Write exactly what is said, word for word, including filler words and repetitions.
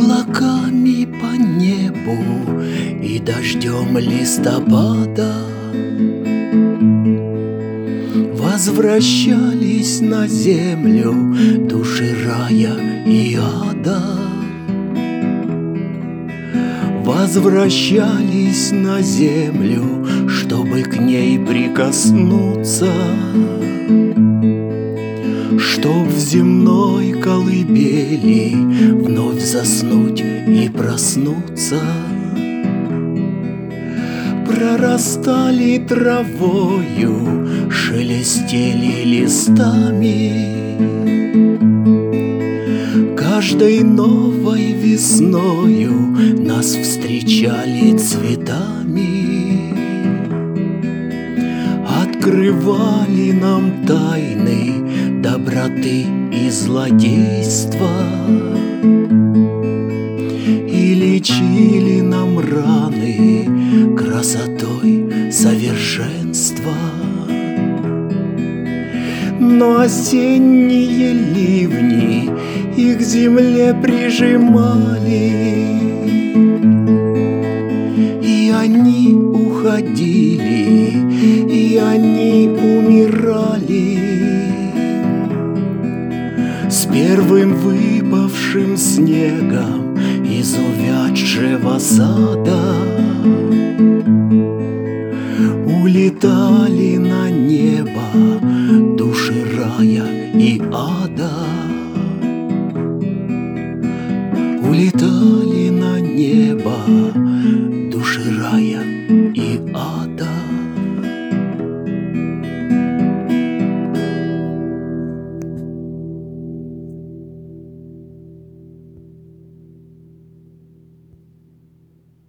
облаками по небу и дождем листопада возвращались на землю души рая и ада. Возвращались на землю, чтобы к ней прикоснуться, чтоб в земной колыбели вновь заснуть и проснуться. Прорастали травою, шелестели листами, каждой новой весною нас встречали цветами, открывали нам тайны доброты и злодейства и лечили нам раны красотой совершенства. Но осенние ливни их к земле прижимали, и они уходили, и они умирали с первым выпавшим снегом из увядшего сада. Улетали на небо души рая и ада. Улетали